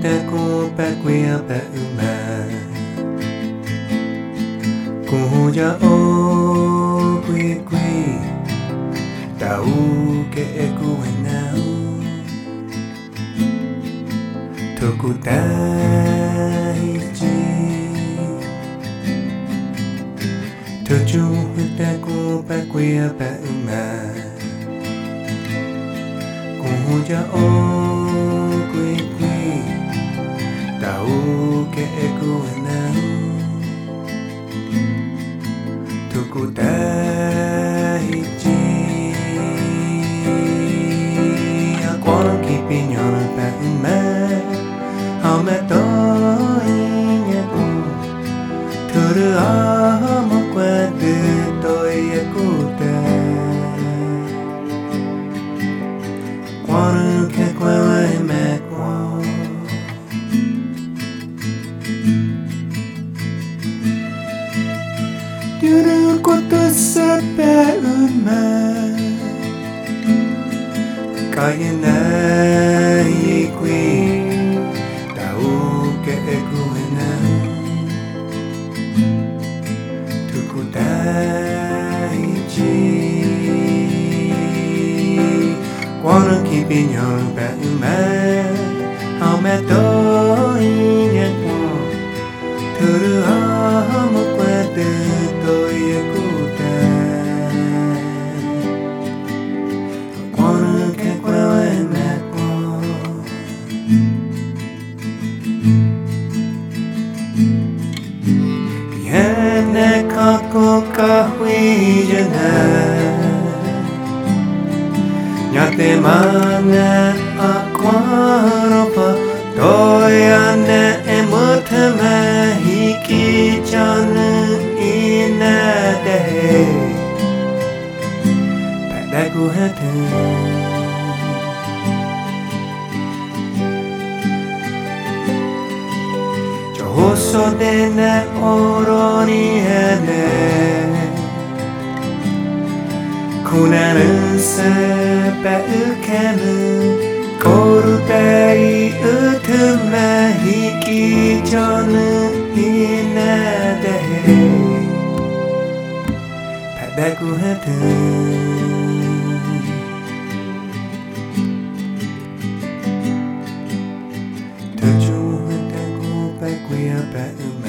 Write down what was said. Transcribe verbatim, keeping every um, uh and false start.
te ko pe quia pe uma ko ja o qui qui ta u ke e ku na to ku ta ji to ju te ko pe quia pe uma ko ja o qui qui ta u ke e ku na to ku ta ji a quando ki piñon pe me how me to inya ku to ru a mo kwa de to ye ku ta quando ke kwa me kwa Duru quanto sape uma Kaya na ye qui Tau ke e kuena Tuku tai chi Quando ki piñon pe uma How me to inya kwa Turu amo kwa de to ye kuta Quando ke kwa me kwa Piene kako kahui jana Nyate mana akwaropa Toyane emutame hiki chanu inade Padaku hatu Chohoso dene oroni hene Kunanu sepe ukenu Koru tei utume hiki chonu inade Padaku hatu Tuju hataku pe quia pe uma